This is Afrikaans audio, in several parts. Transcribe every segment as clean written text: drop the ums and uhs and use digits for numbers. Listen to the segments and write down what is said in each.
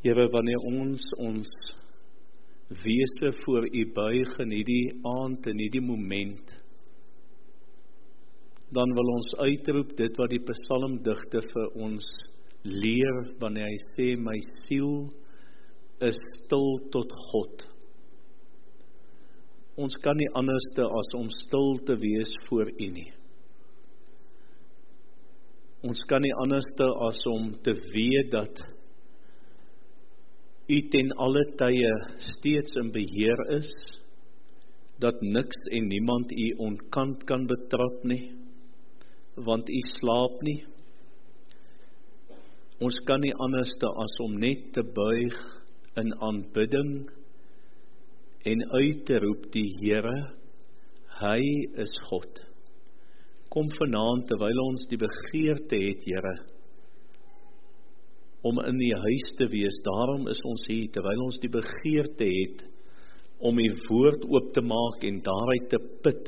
Here, wanneer ons wese voor U buig in hierdie aand, in hierdie moment, dan wil ons uitroep dit wat die psalmdigter vir ons leer, wanneer hy sê, my siel is stil tot God. Ons kan nie anderste as om stil te wees voor U nie. Ons kan nie anderste as om te weet dat U ten alle tye steeds in beheer is, dat niks en niemand U onkant kan betrap nie, want U slaap nie. Ons kan nie anderste as om net te buig in aanbidding en uit te roep die Here, Hy is God. Kom vanaand, terwyl ons die begeerte het, Here, om in die huis te wees, daarom is ons hier, terwyl ons die begeerte het, om U woord oop te maak en daaruit te put.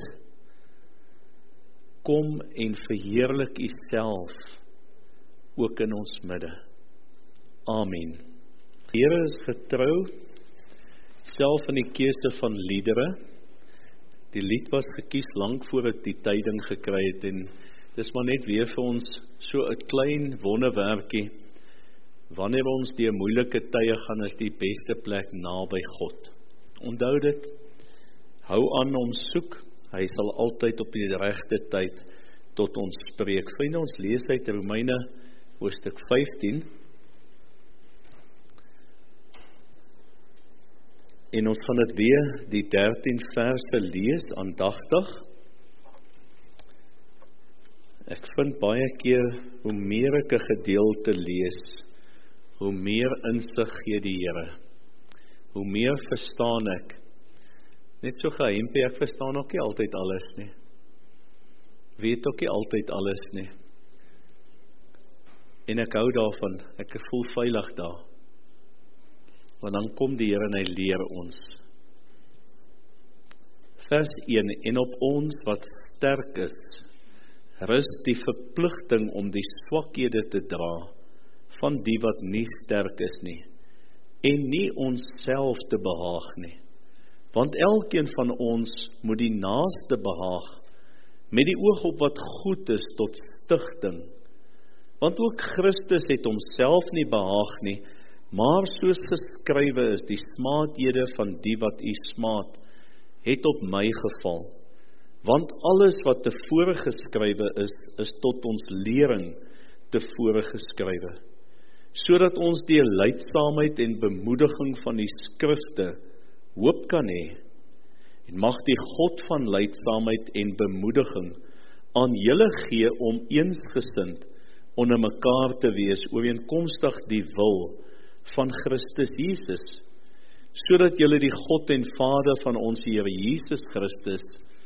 Kom en verheerlik U self, ook in ons midde. Amen. Die Here is getrou, self in die keuse van liedere. Die lied was gekies lang voor ek die tyding gekry het, en dis maar net weer vir ons so 'n klein wonderwerkie. Wanneer ons die moeilike tye gaan, is die beste plek naby God. Onthou dit, hou aan om soek, hy sal altyd op die regte tyd tot ons spreek. Vriende, ons lees uit Romeine hoofstuk 15, en ons gaan dit weer, die 13 verse lees, aandagtig. Ek vind baie keer, hoe meer ek 'n gedeelte lees, hoe meer insig gee die Here. Hoe meer verstaan ek. Net so geheimpie, ek verstaan ook nie altyd alles nie. Weet ook nie altyd alles nie. En ek hou daarvan, ek voel veilig daar. Want dan kom die Here en hy leer ons. Vers 1, en op ons wat sterk is, rus die verpligting om die swakhede te dra, van die wat nie sterk is nie, en nie ons self te behaag nie. Want elkeen van ons moet die naaste behaag, met die oog op wat goed is tot stigting. Want ook Christus het homself nie behaag nie, maar soos geskrywe is, die smaadhede van die wat U smaad, het op my geval. Want alles wat tevore geskrywe is tot ons lering tevore geskrywe, sodat ons deur lydsaamheid en bemoediging van die skrifte hoop kan hê. En mag die God van lydsaamheid en bemoediging aan julle gee om eensgesind onder mekaar te wees, ooreenkomstig die wil van Christus Jesus, sodat julle die God en Vader van ons Here Jesus Christus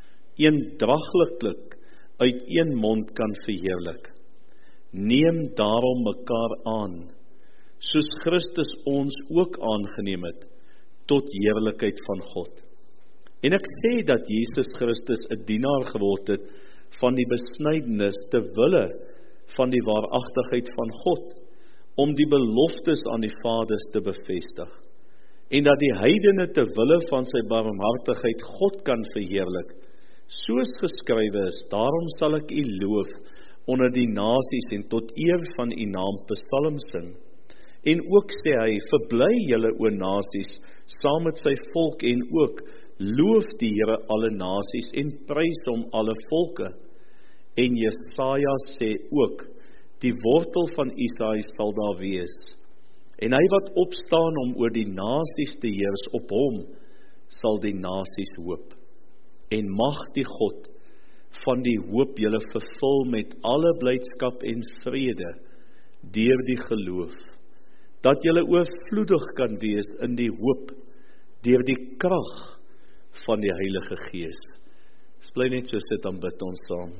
eendragliklik uit een mond kan verheerlik. Neem daarom mekaar aan, soos Christus ons ook aangeneem het, tot heerlikheid van God. En ek sê dat Jesus Christus 'n dienaar geword het van die besnydenis te wille van die waaragtigheid van God, om die beloftes aan die Vaders te bevestig, en dat die heidene te wille van sy barmhartigheid God kan verheerlik, soos geskrywe is, daarom sal ek U loof onder die nasies en tot eer van U naam psalms sing. En ook sê hy, verbly julle o nasies, saam met sy volk, en ook loof die Here alle nasies, en prys hom alle volke. En Jesaja sê ook, die wortel van Isaï sal daar wees, en hy wat opstaan om oor die nasies te heers, op hom sal die nasies hoop. En mag die God van die hoop julle vervul met alle blydskap en vrede, deur die geloof, dat julle oorvloedig kan wees in die hoop, deur die krag van die Heilige Gees. Bly net so sit, dan bid ons saam.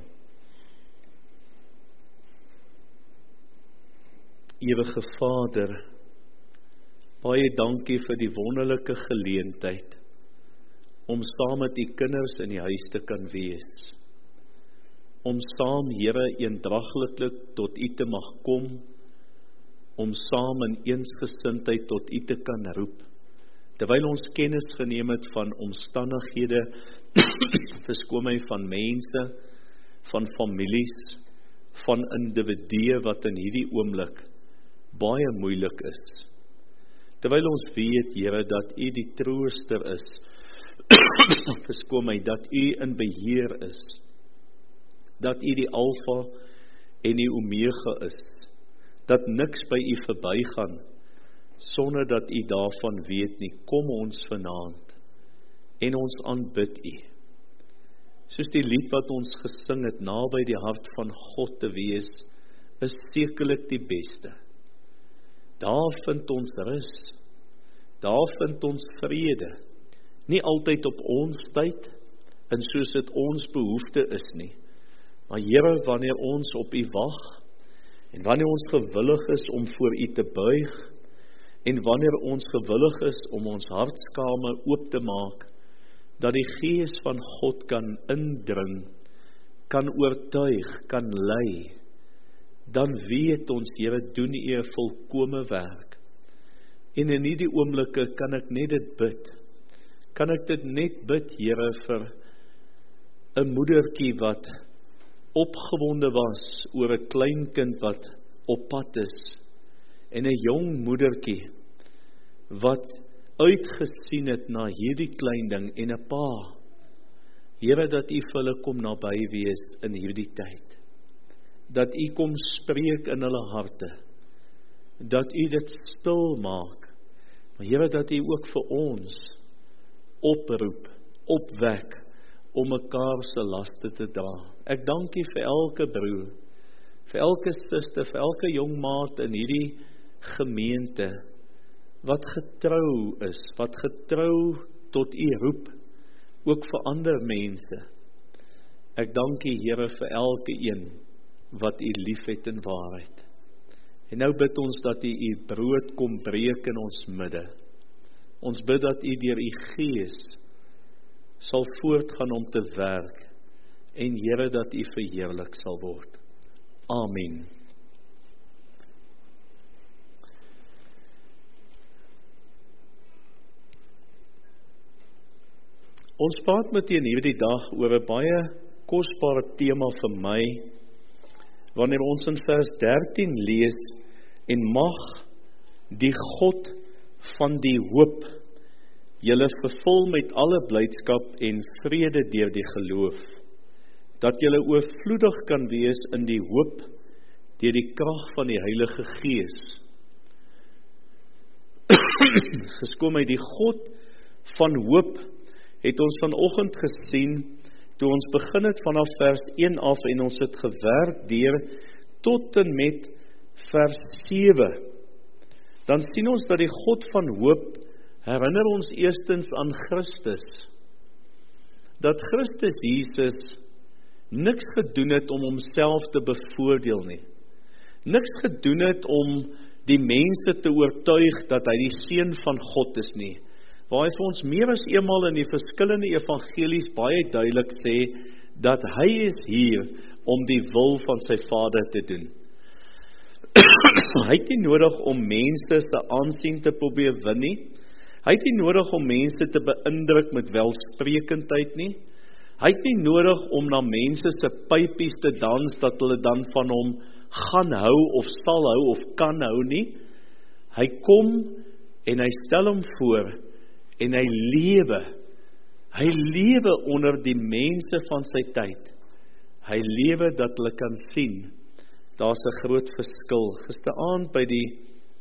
Ewige Vader, baie dankie vir die wonderlike geleentheid om saam met U kinders in die huis te kan wees. Om saam, Here, eendragliklik tot U te mag kom, om saam in eensgesindheid tot U te kan roep, terwyl ons kennis geneem het van omstandighede, verskoon my, van mense, van families, van individue wat in hierdie oomblik baie moeilik is. Terwyl ons weet, Here, dat U die trooster is, verskoon my, dat U in beheer is, dat U die Alfa en die Omega is, dat niks by U verbygaan, sonder dat U daarvan weet nie. Kom ons vanaand, en ons aanbid U. Soos die lied wat ons gesing het, naby die hart van God te wees, is sekerlik die beste. Daar vind ons rus, daar vind ons vrede, nie altyd op ons tyd, en soos dit ons behoefte is nie, maar Here, wanneer ons op U wag, en wanneer ons gewillig is om voor U te buig, en wanneer ons gewillig is om ons hartskame oop te maak, dat die Gees van God kan indring, kan oortuig, kan lei, dan weet ons, Here, doen U 'n volkome werk. En in hierdie oomblikke kan ek net dit bid. Kan ek dit net bid, Here, vir 'n moedertjie wat opgewonde was oor 'n kleinkind wat op pad is, en 'n jong moedertjie wat uitgesien het na hierdie klein ding, en 'n pa. Here, dat U vir hulle kom naby wees in hierdie tyd. Dat U kom spreek in hulle harte. Dat U dit stil maak. Maar Here, dat U ook vir ons oproep, opwek, om mekaar se laste te dra. Ek dank U vir elke broer, vir elke suster, vir elke jong maat in hierdie gemeente, wat getrou is, wat getrou tot U roep, ook vir ander mense. Ek dank U, Here, vir elke een wat U liefhet in waarheid. En nou bid ons dat U brood kom breek in ons midde. Ons bid dat U deur U Gees sal voortgaan om te werk, en Here, dat U verheerlik sal word. Amen. Ons praat meteen hierdie dag oor 'n baie kosbare tema vir my, wanneer ons in vers 13 lees, en mag die God van die hoop julle vervul met alle blydskap en vrede deur die geloof, dat julle oorvloedig kan wees in die hoop deur die krag van die Heilige Gees. Verskoon my, die God van hoop het ons vanoggend gesien, toe ons begin het vanaf vers 1 af, en ons het gewerk deur tot en met vers 7. Dan sien ons dat die God van hoop herinner ons eerstens aan Christus. Dat Christus Jesus niks gedoen het om homself te bevoordeel nie. Niks gedoen het om die mense te oortuig dat hy die seun van God is nie. Waar hy vir ons meer as eenmaal in die verskillende evangelies baie duidelik sê, dat hy is hier om die wil van sy Vader te doen. Hy het nie nodig om mense se aansien te probeer win nie. Hy het nie nodig om mense te beïndruk met welsprekendheid nie. Hy het nie nodig om na mense se pypies te dans, dat hulle dan van hom gaan hou, of sal hou, of kan hou nie. Hy kom, en hy stel hom voor, en hy lewe onder die mense van sy tyd. Hy lewe dat hulle kan sien, daar's 'n groot verskil. Gisteraand by die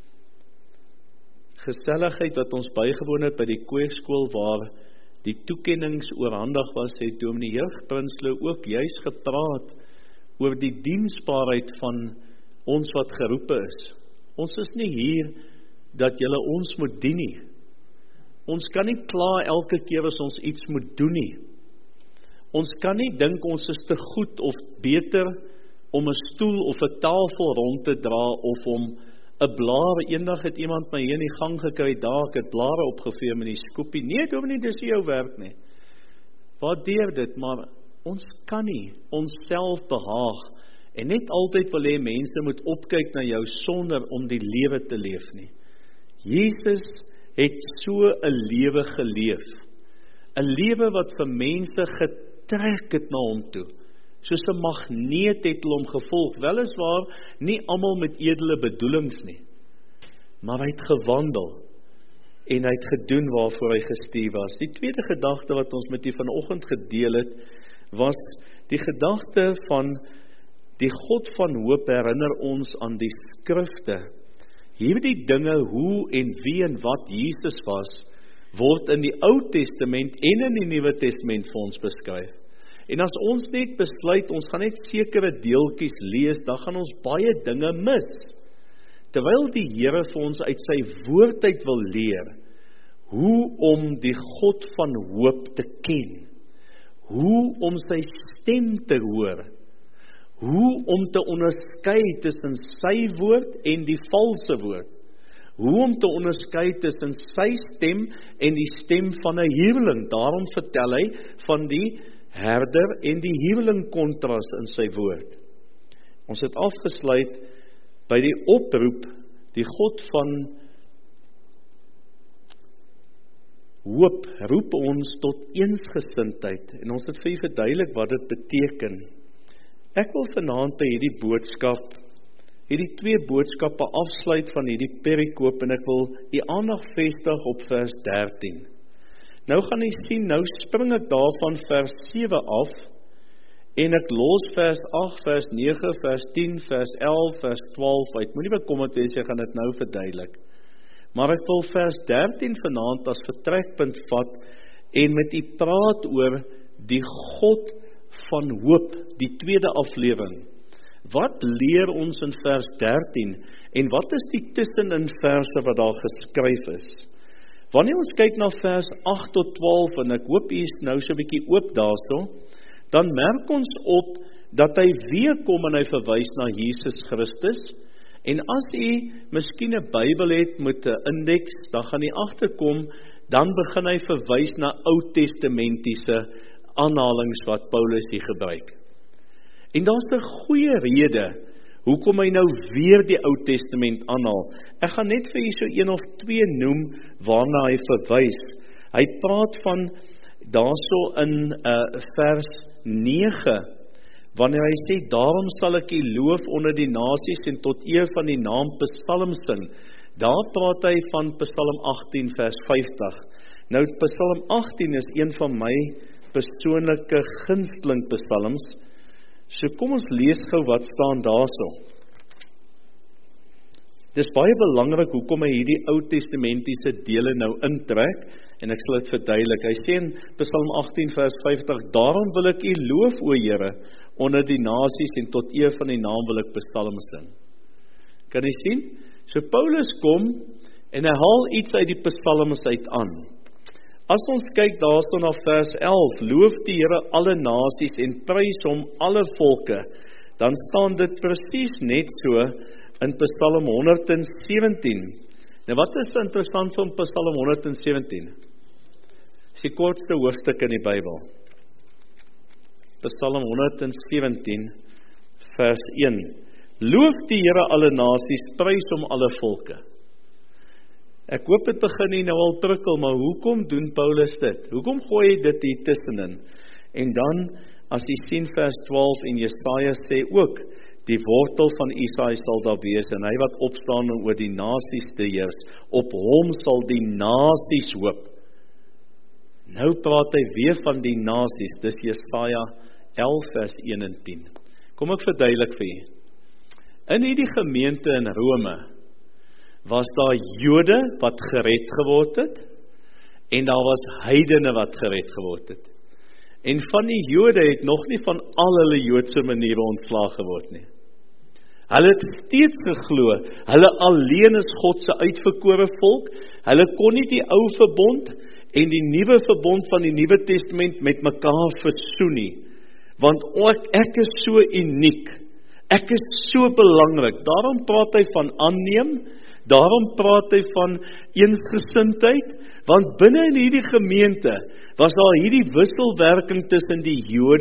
geselligheid wat ons bygewoon het by die kweekskool, waar die toekennings oorhandig was, het Dominee Jeugprinsloo ook juis gepraat oor die diensbaarheid van ons wat geroepe is. Ons is nie hier dat julle ons moet dien nie. Ons kan nie kla elke keer as ons iets moet doen nie. Ons kan nie dink ons is te goed of beter om 'n stoel of 'n tafel rond te dra, of om 'n blaar. Eendag het iemand my hier in die gang gekry, daar ek het blare opgevee met die skoepie. Nee, Dominee, dis nie jou werk nie. Waardeer dit, maar ons kan nie onsself behaag En net altyd wil hê mense moet opkyk na jou sonder om die lewe te leef nie. Jesus het so 'n lewe geleef. 'n Lewe wat vir mense getrek het na hom toe. Soos 'n magneet het hulle hom gevolg. Weliswaar nie almal met edele bedoelings nie. Maar hy het gewandel en hy het gedoen waarvoor hy gestuur was. Die tweede gedagte wat ons met u vanoggend gedeel het, was die gedagte van die God van hoop herinner ons aan die skrifte. Hierdie dinge, hoe en wie en wat Jesus was, word in die Ou Testament en in die Nuwe Testament vir ons beskryf. En as ons net besluit, ons gaan net sekere deeltjies lees, dan gaan ons baie dinge mis. Terwyl die Here vir ons uit sy woord uit wil leer, hoe om die God van hoop te ken, hoe om sy stem te hoor, hoe om te onderskei tussen sy woord en die valse woord, hoe om te onderskei tussen sy stem en die stem van 'n huweling. Daarom vertel hy van die herder en die huweling kontras in sy woord. Ons het afgesluit by die oproep, die God van hoop roep ons tot eensgesindheid, en ons het vir u verduidelik wat dit beteken. Ek wil vanaand by hierdie twee boodskappe afsluit van hierdie perikoop, en ek wil die aandag vestig op vers 13. Nou gaan jy sien, nou spring ek daarvan vers 7 af, en ek los vers 8, vers 9, vers 10, vers 11, vers 12 uit. Moenie bekommerd wees, jy gaan dit nou verduidelik. Maar ek wil vers 13 vanaand as vertrekpunt vat, en met u praat oor die God van hoop, die tweede aflewering. Wat leer ons in vers 13, en wat is die tussenin verse wat daar geskryf is? Wanneer ons kyk na vers 8 tot 12, en ek hoop u is nou so 'n bietjie oop daarso, dan merk ons op, dat hy weer kom en hy verwys na Jesus Christus, en as u miskien 'n Bybel het met 'n indeks, dan gaan u agterkom, dan begin hy verwys na Ou Testamentiese aanhalings wat Paulus hier gebruik. En daar's 'n goeie rede, hoekom hy nou weer die Ou Testament aanhaal. Ek gaan net vir u so 1 of 2 noem, waarna hy verwys. Hy praat van, daarso in vers 9, wanneer hy sê, daarom sal ek u loof onder die nasies, en tot eer van die naam Psalm sing. Daar praat hy van Psalm 18 vers 50. Nou Psalm 18 is een van my persoonlike gunsteling psalms. So kom ons lees gou wat staan daarso. Dis baie belangrik hoekom hy hierdie Ou Testamentiese dele nou intrek, en ek sal dit verduidelik. Hy sê in Psalm 18 vers 50, daarom wil ek u loof, o Here, onder die nasies, en tot eer van die naam wil ek psalms sing. Kan jy sien? So Paulus kom, en hy haal iets uit die psalms uit aan. As ons kyk daarso na vers 11, loof die Here alle nasies en prys hom alle volke, dan staan dit presies net so in Psalm 117. Nou wat is interessant van Psalm 117? Dis die kortste hoofstuk in die Bybel. Psalm 117 vers 1. Loof die Here alle nasies, prys hom alle volke. Ek hoop dit begin nie nou al prikkel, maar hoekom doen Paulus dit? Hoekom gooi hy dit hier tussenin? En dan, as jy sien vers 12 en Jesaja sê ook, die wortel van Isaai sal daar wees, en hy wat opstaan om oor die nasies te heers, op hom sal die nasies hoop. Nou praat hy weer van die nasies, dis Jesaja 11 vers 1 en 10. Kom ek verduidelik vir julle. In hierdie gemeente in Rome, was daar Jode wat gered geword het, en daar was heidene wat gered geword het. En van die Jode het nog nie van al hulle Joodse maniere ontslaag geword nie. Hulle het steeds geglo, hulle alleen is God se uitverkore volk, hulle kon nie die ou verbond en die nuwe verbond van die Nuwe Testament met mekaar versoen nie, want ek is so uniek, ek is so belangrik, daarom praat hy van aanneem, daarom praat hy van eensgesindheid, want binne in hierdie gemeente was daar hierdie wisselwerking tussen die Jode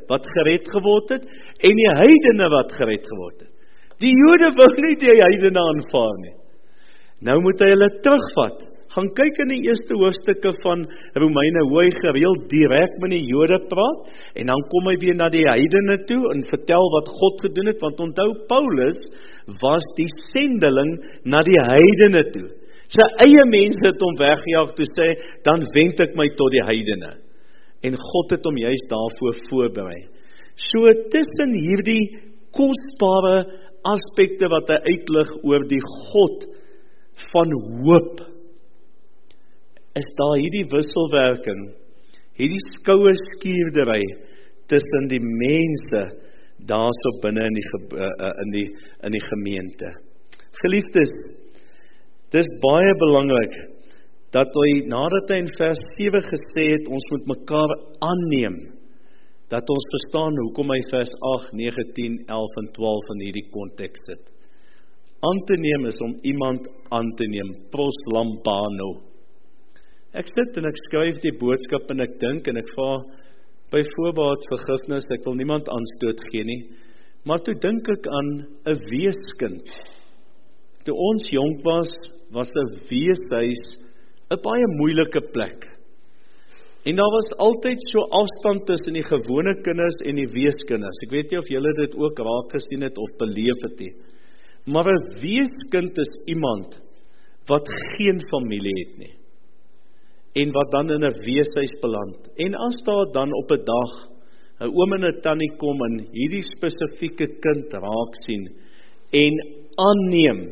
wat gered geword het, en die heidene wat gered geword het. Die Jode wou nie die heidene aanvaar nie. Nou moet hy hulle terugvat. Gaan kyk in die eerste hoofstukke van Romeine, hoe hy gereeld direk met die Jode praat, en dan kom hy weer na die heidene toe, en vertel wat God gedoen het, want onthou, Paulus was die sendeling na die heidene toe. Sy eie mense het hom weggejaag toe sê, dan wend ek my tot die heidene. En God het hom juist daarvoor voorberei. So tussen hierdie kosbare aspekte wat hy uitlig oor die God van hoop, is daar hierdie wisselwerking, hierdie skouerskierdery tussen die mense daarso binne in die gemeente. Geliefdes, dis baie belangrik dat hy, nadat hy in vers 7 gesê het, ons moet mekaar aanneem, dat ons verstaan hoekom hy vers 8, 9, 10, 11 en 12 in hierdie konteks sit. Aan te neem is om iemand aan te neem, proslambano. Ek sit en ek skryf die boodskap en ek dink en ek vra by voorbaat vergifnis, ek wil niemand aanstoot gee nie, maar toe dink ek aan 'n weeskind. Toe ons jonk was 'n weeshuis 'n baie moeilike plek. En daar was altyd so afstand tussen die gewone kinders en die weeskinders. Ek weet nie of julle dit ook raak gesien het of beleef het nie. Maar 'n weeskind is iemand wat geen familie het nie. En wat dan in 'n weeshuis beland. En as daar dan op 'n dag 'n oom en 'n tannie kom en hierdie spesifieke kind raak sien en aanneem,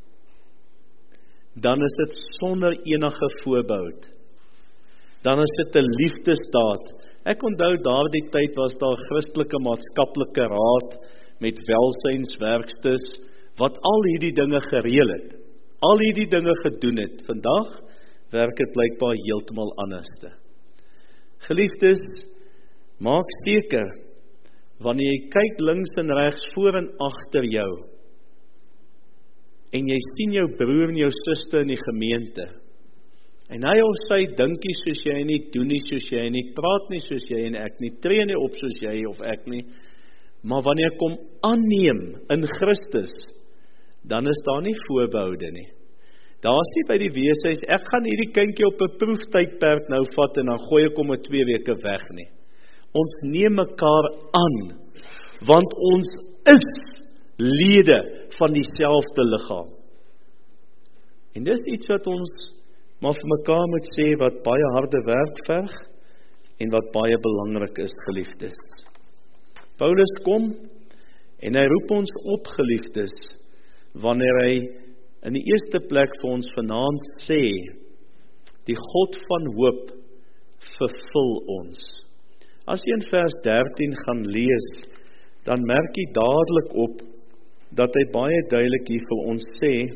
dan is dit sonder enige voorbehoud. Dan is dit 'n liefdesdaad. Ek onthou daardie tyd was daar Christelike Maatskaplike Raad met welsynswerkstes wat al hierdie dinge gereël het. Al hierdie dinge gedoen het. Vandag werk dit blykbaar heeltemal anderste. Geliefdes, maak seker, wanneer jy kyk links en regs, voor en agter jou, en jy sien jou broer en jou suster in die gemeente, en hy of sy dink nie soos jy nie, doen nie soos jy nie, praat nie soos jy en ek nie, tree nie op soos jy of ek nie, maar wanneer kom aanneem in Christus, dan is daar nie voorbehoude nie. Daar is nie by die weeshuis, ek gaan hierdie kindjie op 'n proeftydperk nou vat en dan gooi ek hom 'n 2 weke weg nie. Ons neem mekaar aan, want ons is lede van dieselfde liggaam. En dis iets wat ons maar vir mekaar moet sê, wat baie harde werk verg, en wat baie belangrik is, geliefdes. Paulus kom, en hy roep ons op, geliefdes, wanneer hy in die eerste plek vir ons vanaand sê, die God van hoop vervul ons. As jy in vers 13 gaan lees, dan merk jy dadelik op, dat hy baie duidelik hier vir ons sê,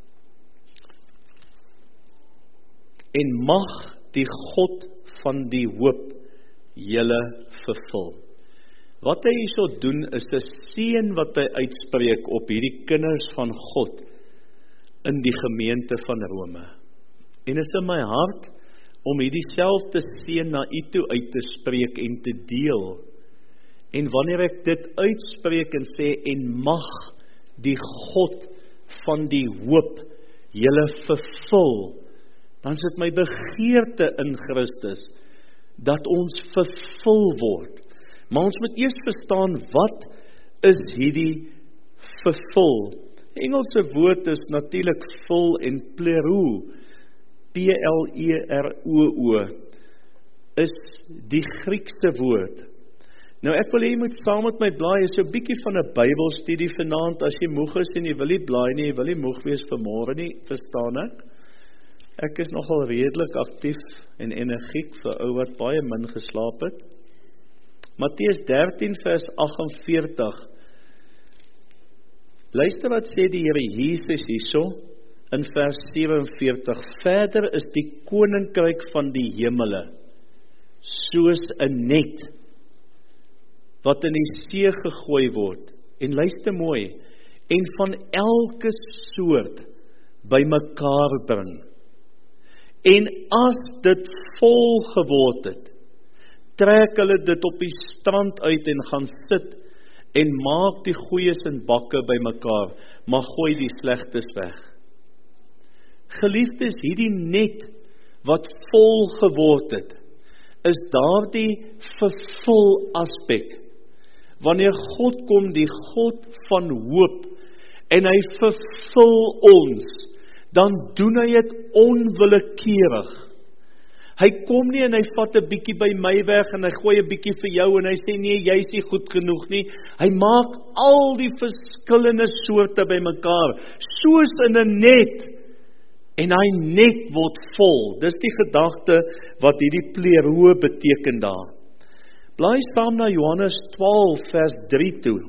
en mag die God van die hoop julle vervul. Wat hy hierso doen, is 'n seën wat hy uitspreek op hierdie kinders van God, in die gemeente van Rome. En is in my hart, om hierdie selfde seën na u toe uit te spreek en te deel. En wanneer ek dit uitspreek en sê, en mag die God van die hoop julle vervul, dan is dit my begeerte in Christus, dat ons vervul word. Maar ons moet eers verstaan, wat is hierdie vervul? Die Engelse woord is natuurlik vul en plero, P-L-E-R-O-O, is die Griekse woord. Nou ek wil hê jy moet saam met my blaai, so 'n bietjie van 'n Bybelstudie vanaand, as jy moeg is en jy wil nie blaai nie, jy wil nie moeg wees vanmôre nie, verstaan ek? Ek is nogal redelik aktief en energiek vir ou wat baie min geslaap het. Matteus 13 vers 48. Luister wat sê die Here Jesus hierso in vers 47. Verder is die koninkryk van die hemele soos 'n net wat in die see gegooi word. En luister mooi, en van elke soort bymekaar bring. En as dit vol geword het, trek hulle dit op die strand uit en gaan sit en maak die goeies in bakke bymekaar, maar gooi die slegtes weg. Geliefdes, hierdie net wat vol geword het, is daardie vervul aspek. Wanneer God kom, die God van hoop, en hy vervul ons, dan doen hy het onwillekeurig. Hy kom nie en hy vat 'n bietjie by my weg en hy gooi 'n bietjie vir jou en hy sê nee, jy is nie goed genoeg nie. Hy maak al die verskillende soorte bymekaar, soos in 'n net. En hy net word vol. Dis die gedagte wat hierdie pleroo beteken daar. Blaai saam na Johannes 12 vers 3 toe.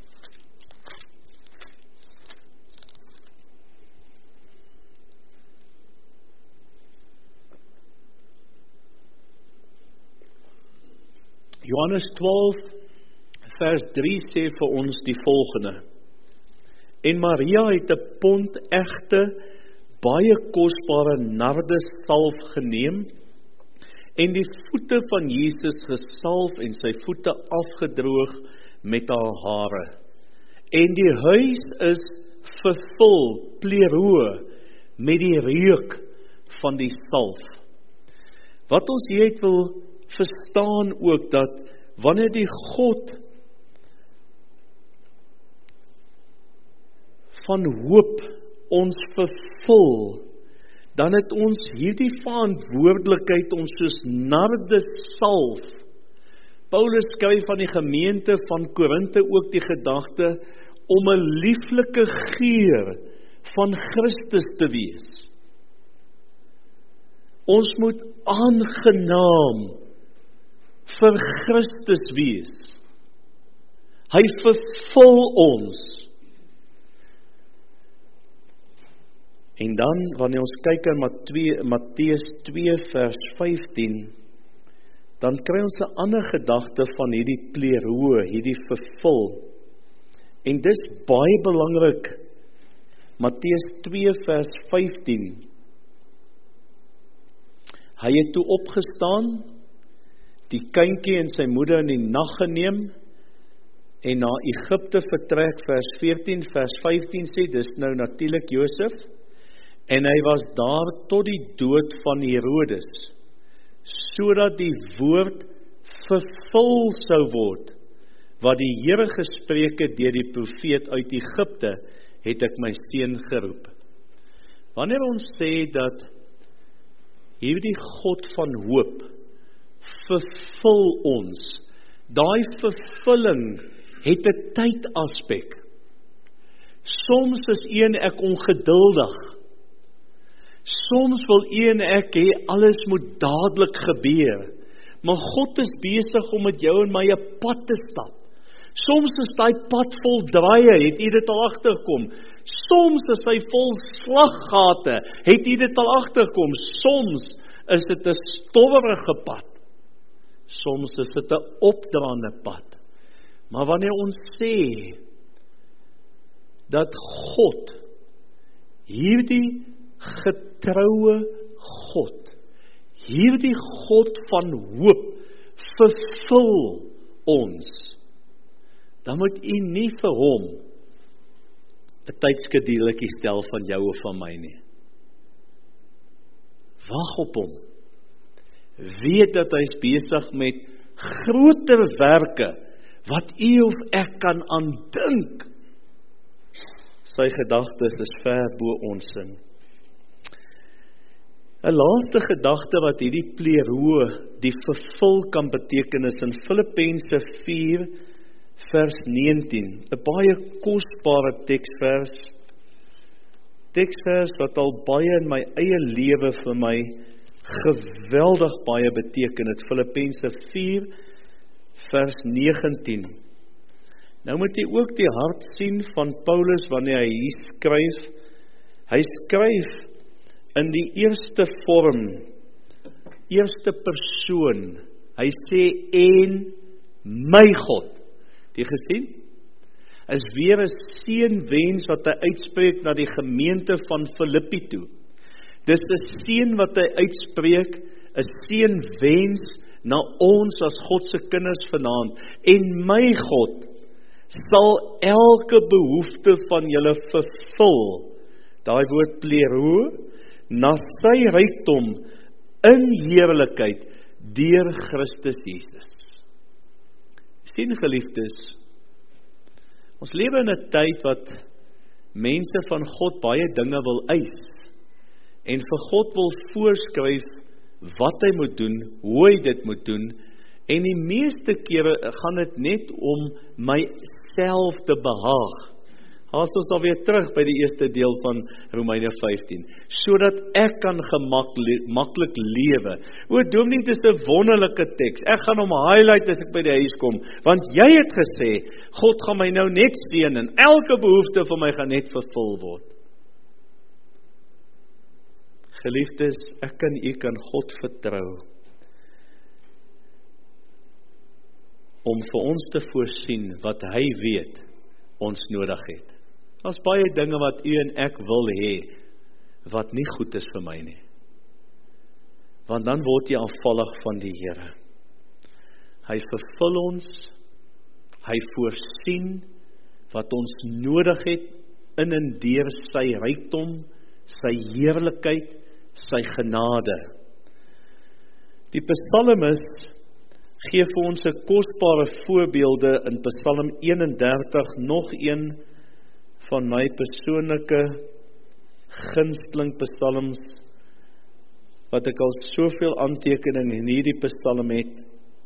Johannes 12 vers 3 sê vir ons die volgende. En Maria het 'n pond egte, baie kosbare nardesalf geneem en die voete van Jesus gesalf en sy voete afgedroog met haar hare. En die huis is vervul, pleroo, met die reuk van die salf. Wat ons hier wil verstaan ook, dat wanneer die God van hoop ons vervul, dan het ons hierdie verantwoordelikheid om soos nardesalf. Paulus skryf van die gemeente van Korinthe ook die gedagte om 'n lieflike geur van Christus te wees. Ons moet aangenaam vir Christus wees. Hy vervul ons. En dan, wanneer ons kyk in Matteus 2 vers 15, dan kry ons 'n ander gedagte van hierdie pleroo, hierdie vervul. En dis baie belangrik. Matteus 2 vers 15. Hy het toe opgestaan, die kindjie en sy moeder in die nag geneem, en na Egipte vertrek, vers 14, vers 15 sê, dis nou natuurlik Josef, en hy was daar tot die dood van Herodes, sodat die woord vervul sou word, wat die Here gespreek het deur die profeet, uit Egipte het ek my seun geroep. Wanneer ons sê dat hierdie God van hoop vervul ons, daai vervulling het 'n tydaspek. Soms is een ek ongeduldig. Soms wil een ek hê alles moet dadelik gebeur. Maar God is besig om met jou en my 'n pad te stap. Soms is daai pad vol draaie, het u dit al agterkom. Soms is hy vol slaggate, het u dit al agterkom. Soms is dit 'n stowwerige pad. Soms is dit 'n opdraande pad. Maar wanneer ons sê dat God, hierdie getroue God, hierdie God van hoop, vervul ons, dan moet u nie vir hom 'n tydskeduletjie stel van jou of van my nie. Wag op hom. Weet dat hy is besig met groter werke, wat u of ek kan aandink. Sy gedagtes is ver bo ons sin. 'n laaste gedagte wat hierdie pleroo, die vervul kan beteken, is in Filippense 4 vers 19, 'n baie kosbare teksvers wat al baie in my eie lewe vir my geweldig baie beteken het. Filippense 4 vers 19. Nou moet jy ook die hart sien van Paulus wanneer hy hier skryf. Hy skryf in die eerste vorm, eerste persoon. Hy sê, en my God. Het jy gesien? Is weer 'n seënwens wat hy uitspreek na die gemeente van Filippi toe. Dis 'n seën wat hy uitspreek, 'n seënwens na ons as God se kinders vanaand, en my God sal elke behoefte van julle vervul, daai woord plero, na sy rykdom in heerlikheid deur Christus Jesus. Sien geliefdes, ons lewe in 'n tyd wat mense van God baie dinge wil eis, en vir God wil voorskryf wat hy moet doen, hoe hy dit moet doen, en die meeste kere gaan dit net om myself te behaag. Haast ons dan weer terug by die eerste deel van Romeine 15, sodat ek kan maklik lewe. O, dominee, dit is 'n wonderlike teks, ek gaan hom highlight as ek by die huis kom, want jy het gesê, God gaan my nou net seën, en elke behoefte vir my gaan net vervul word. Geliefdes, ek en u kan God vertrou, om vir ons te voorsien wat hy weet, ons nodig het. Daar's baie dinge wat u en ek wil hê, wat nie goed is vir my nie. Want dan word jy afvallig van die Here. Hy vervul ons, hy voorsien wat ons nodig het in en deur sy rykdom, sy heerlikheid, sy genade. Die psalmis gee vir ons 'n kosbare voorbeelde in Psalm 31, nog een van my persoonlike gunsteling psalms, wat ek al soveel aantekening in hierdie psalm het,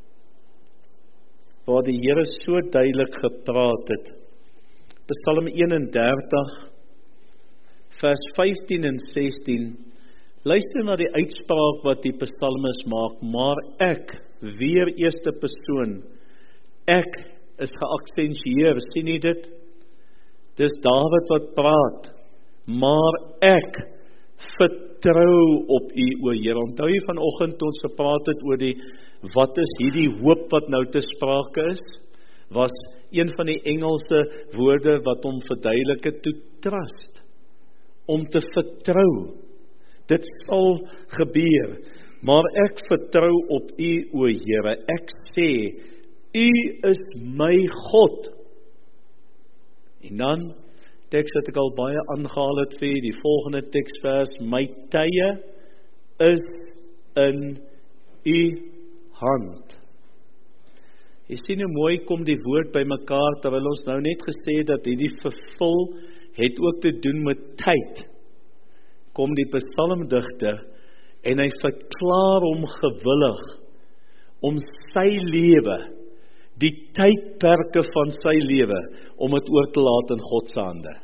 waar die Here so duidelik gepraat het. Psalm 31, vers 15 en 16, luister na die uitspraak wat die psalmis maak, maar ek, weer eerste persoon, ek is geaksensieer, sien jy dit? Dis Dawid wat praat, maar ek vertrou op u, o Here. Onthou jy vanoggend toe ons gepraat het oor wat is hierdie hoop wat nou te sprake is, was een van die Engelse woorde wat hom verduidelik het, to trust, om te vertrou. Dit sal gebeur, maar ek vertrou op u, o Here. Ek sê, u is my God. En dan, teks wat ek al baie aangehaal het vir die volgende teksvers, my tye is in u hand. Jy sien hoe mooi kom die woord by mekaar, terwyl ons nou net gesê dat hierdie vervul het ook te doen met tyd. Kom die psalmdigter en hy verklaar hom gewillig om sy lewe, die tydperke van sy lewe, om dit oor te laat in God se hande.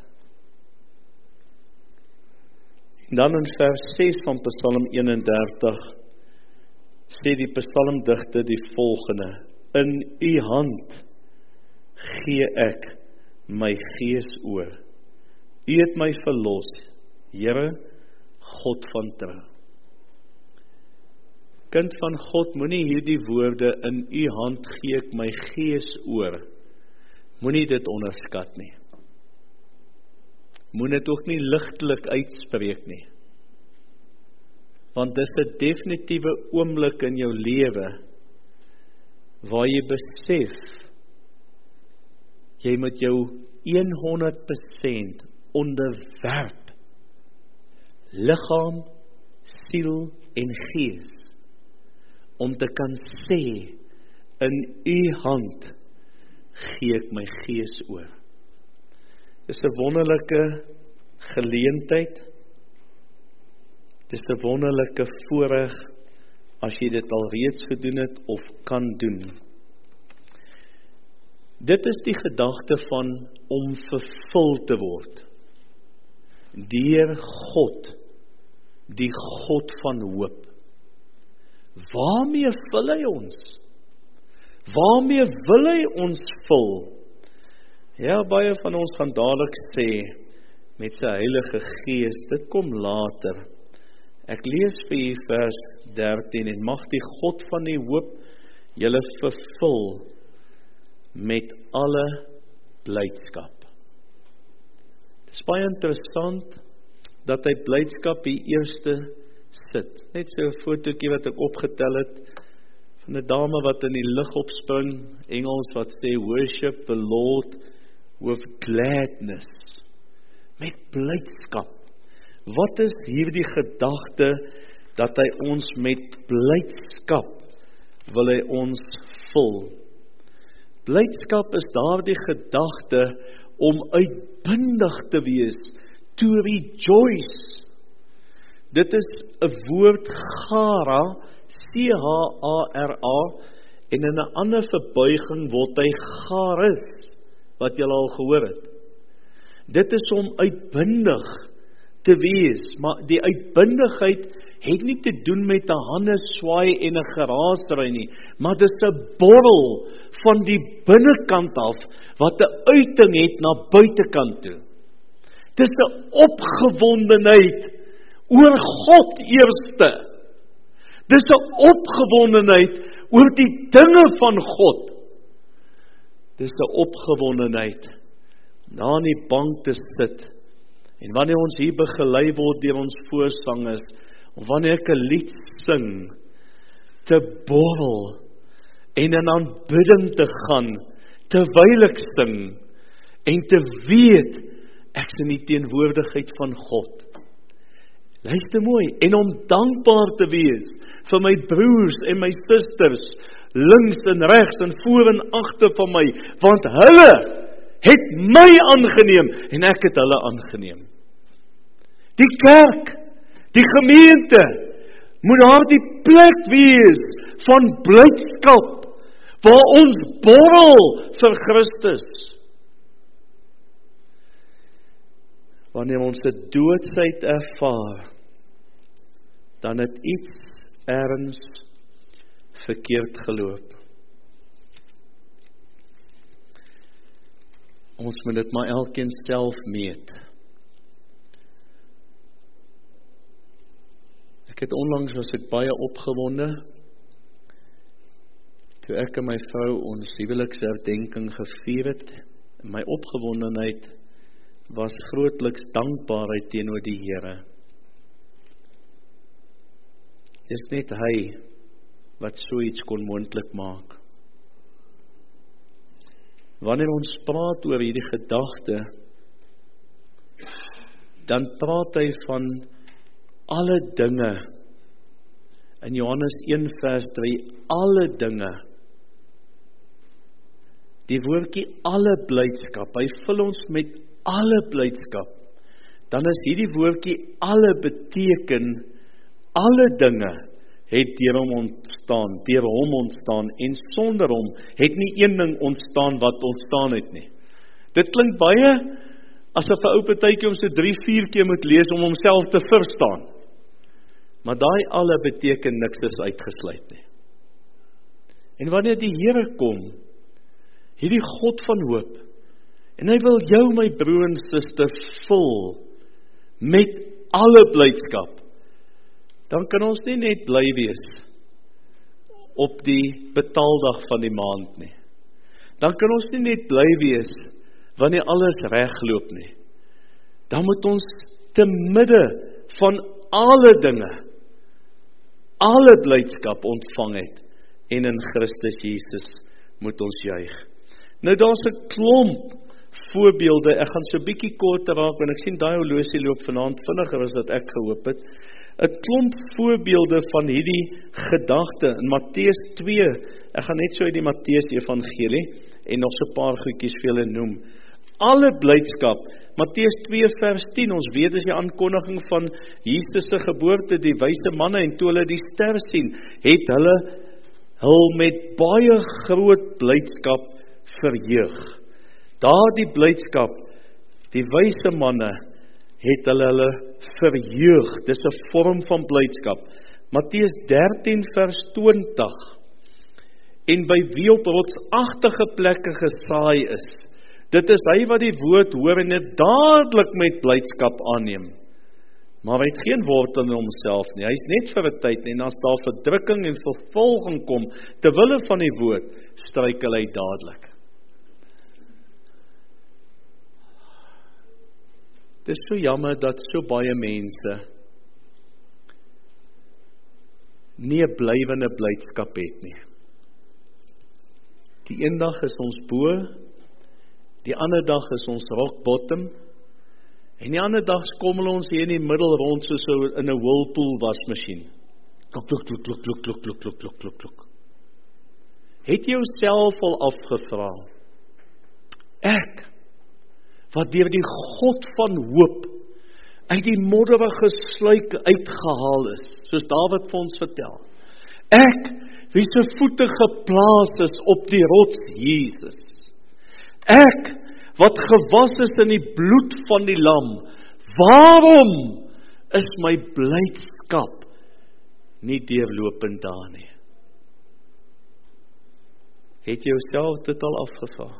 En dan in vers 6 van Psalm 31 sê die psalmdigter die volgende: in u hand gee ek my gees oor. U het my verlos, Here, God van trou. Kind van God, moenie hierdie woorde, in u hand gee ek my gees oor, moenie dit onderskat nie. Moenie dit ook nie ligtelik uitspreek nie. Want dis 'n definitiewe oomblik in jou lewe, waar jy besef, jy moet jou 100% onderwerp, liggaam, siel en gees, om te kan sê, in u hand gee ek my gees oor. Dis 'n wonderlike geleentheid, dis 'n wonderlike voorreg, as jy dit al reeds gedoen het, of kan doen. Dit is die gedagte van om vervul te word, deur God, die God van hoop. Waarmee vul hy ons? Waarmee wil hy ons vul? Ja, baie van ons gaan dadelik sê, met sy Heilige Gees, dit kom later. Ek lees vir u vers 13, en mag die God van die hoop julle vervul met alle blydskap. Dit is baie interessant, dat hy blydskap die eerste sit. Net so 'n fotootjie wat ek opgetel het, van 'n dame wat in die lug opspring, Engels wat sê, worship the Lord with gladness, met blydskap. Wat is hierdie gedagte, dat hy ons met blydskap, wil hy ons vul? Blydskap is daardie gedagte, om uitbundig te wees, to rejoice. Dit is 'n woord chara, C-H-A-R-A, en in 'n ander verbuiging word hy charis, wat jy al gehoor het. Dit is om uitbundig te wees, maar die uitbundigheid het nie te doen met 'n hande swaai en 'n geraasdry nie, maar dit is 'n borrel van die binnekant af, wat 'n uiting het na buitekant toe. Dit is 'n opgewondenheid oor God eerste. Dit is 'n opgewondenheid oor die dinge van God. Dit is 'n opgewondenheid om daar aan die bank te sit, en wanneer ons hier begelei word deur ons voorsangers, of wanneer ek 'n lied sing, te borrel, en in aanbidding te gaan, terwyl ek sing, en te weet, ek is in die teenwoordigheid van God. Luister mooi, en om dankbaar te wees, vir my broers en my susters, links en regs, en voor en agter van my, want hulle het my aangeneem, en ek het hulle aangeneem. Die kerk, die gemeente, moet daar die plek wees, van blydskap, waar ons borrel vir Christus. Wanneer ons die doodsheid ervaar, dan het iets ergens verkeerd geloop. Ons moet dit maar elkeen self meet. Ek het onlangs was ek baie opgewonde, toe ek en my vrou ons huweliksherdenking gevier het, en my opgewondenheid was grootliks dankbaarheid teenoor die Here. Dis net hy wat so iets kon moontlik maak. Wanneer ons praat oor hierdie gedagte, dan praat hy van alle dinge. In Johannes 1 vers 3, alle dinge. Die woordjie alle blydskap, hy vul ons met alle blydskap. Dan is hierdie woordjie alle beteken, alle dinge het deur hom ontstaan, en sonder hom het nie een ding ontstaan wat ontstaan het nie. Dit klink baie, asof 'n ou partytjie om so 3-4 keer moet lees om homself te verstaan. Maar daai alle beteken niks is uitgesluit nie. En wanneer die Here kom, hierdie God van hoop, en hy wil jou, my broer en suster, vul met alle blydskap, dan kan ons nie net bly wees op die betaaldag van die maand nie. Dan kan ons nie net bly wees wanneer alles regloop nie. Dan moet ons te midde van alle dinge, alle blydskap ontvang het, en in Christus Jesus moet ons juig. Nou daar's 'n klomp voorbeelde, ek gaan so bietjie korter raak, want ek sien daai horlosie loop vanaand vinniger as wat ek gehoop het. 'n klomp voorbeelde van hierdie gedagte in Matteus 2, ek gaan net so uit die Matteus Evangelie, en nog so 'n paar goedjies vir julle noem. Alle blydskap, Matteus 2 vers 10, ons weet is die aankondiging van Jesus se geboorte, die wyse manne, en toe hulle die ster sien, het hulle hul met baie groot blydskap verheug. Daardie blydskap, die wyse manne, het hulle verheug, dis 'n vorm van blydskap. Matteus 13 vers 20, en by wie op rotsagtige plekke gesaai is, dit is hy wat die woord hoor en dit dadelik met blydskap aanneem. Maar hy het geen wortel in homself nie, hy is net vir 'n tyd, en as daar verdrukking en vervolging kom, terwille van die woord, struikel hy dadelik. Dit is so jammer dat so baie mense nie 'n blywende blydskap het nie. Die een dag is ons bo, die ander dag is ons rock bottom, en die ander dag skommel ons hier in die middel rond soos in 'n whirlpool wasmasjien. Klok, klok, klok, klok, klok, klok, klok, klok, klok, klok, klok. Het jy jouself al afgevra? Ek, wat deur die God van hoop uit die modderige sluike uitgehaal is, soos Dawid vir ons vertel. Ek, wie se voete geplaas is op die rots Jesus. Ek, wat gewas is in die bloed van die lam. Waarom is my blydskap nie deurlopend daar nie? Het jy jouself dit al afgevra?